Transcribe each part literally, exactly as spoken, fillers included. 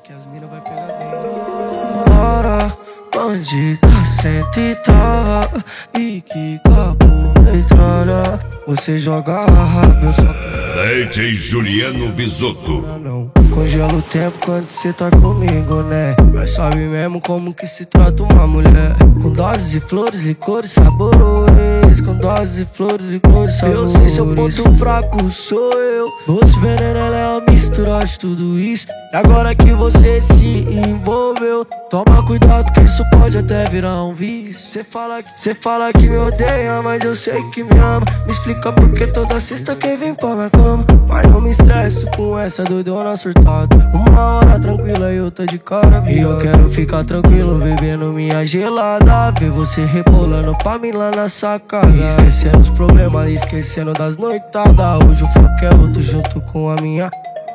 que as mina vai pegar bem. Bora, bandida, senta e trava, e que capo metralha. Você joga a raba, eu só D J Juliano Visoto. não congela o tempo quando cê tá comigo, né? Mas sabe mesmo como que se trata uma mulher. Com doses de flores, licores, sabores. Com doses de flores, licores, sabores. Eu sei seu ponto fraco, sou eu. Doce veneno, ela é uma mistura de tudo isso. E agora que você se envolveu, toma cuidado que isso pode até virar um vício. Cê fala, cê fala que me odeia, mas eu sei que me ama. Me explica porque toda sexta quem vem pra minha cama. Mas não me estresso com essa doidona surtada. Uma hora tranquila e outra de cara. E eu quero ficar tranquilo, bebendo minha gelada. Ver você rebolando pra mim lá na sacada. Esquecendo os problemas, esquecendo das noitadas. Hoje o foco é outro junto com a minha.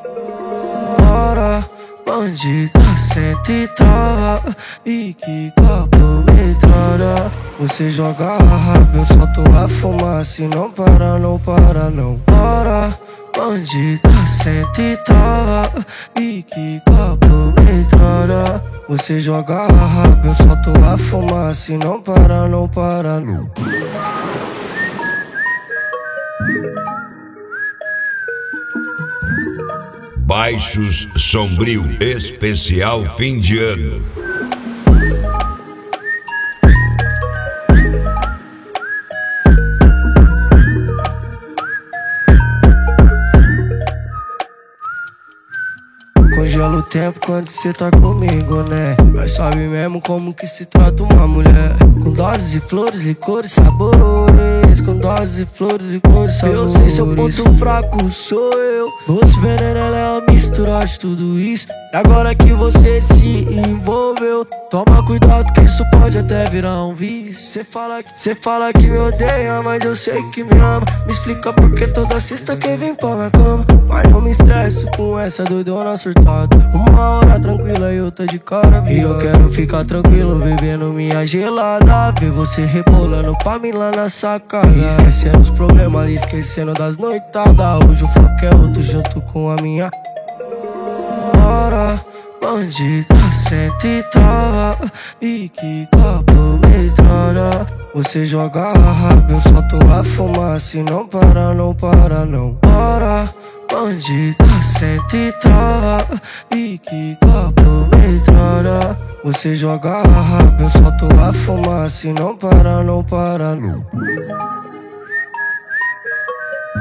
Bora, bandida, senta e trava, e que capo metralha. Você joga a raba, eu solto a fumaça e não para, não para não. Bora, bandida, senta e trava, e que capo metralha. Você joga a raba, eu solto a fumaça e não para, não para não. Baixos Sombrio, especial fim de ano. Congela o tempo quando cê tá comigo, né? Mas sabe mesmo como que se trata uma mulher. Com doses de flores, licores, sabores. Com doses de flores, licores, sabores. Eu sei seu ponto fraco, sou eu. Doce veneno, ela é uma mistura de tudo isso. E agora que você se envolveu, toma cuidado que isso pode até virar um vício. Cê fala, cê fala que me odeia, mas eu sei que me ama. Me explica porque toda sexta quem vem pra minha cama. Mas não me estresso com essa doidona surtada. Uma hora tranquila e outra de cara. E eu quero ficar tranquilo, bebendo minha gelada. Ver você rebolando pra mim lá na sacada. Esquecendo os problemas, esquecendo das noitadas. Hoje o foco é outro junto com a minha. Bora, bandida, senta e trava, e que capo metralha. Você joga a raba, eu solto a fumaça e não para, não para não. Bora, bandida, senta e trava, e que capo metralha. Você joga a raba, eu solto a fumaça e não para, não para não.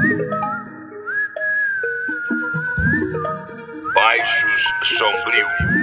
Baixos Sombrio.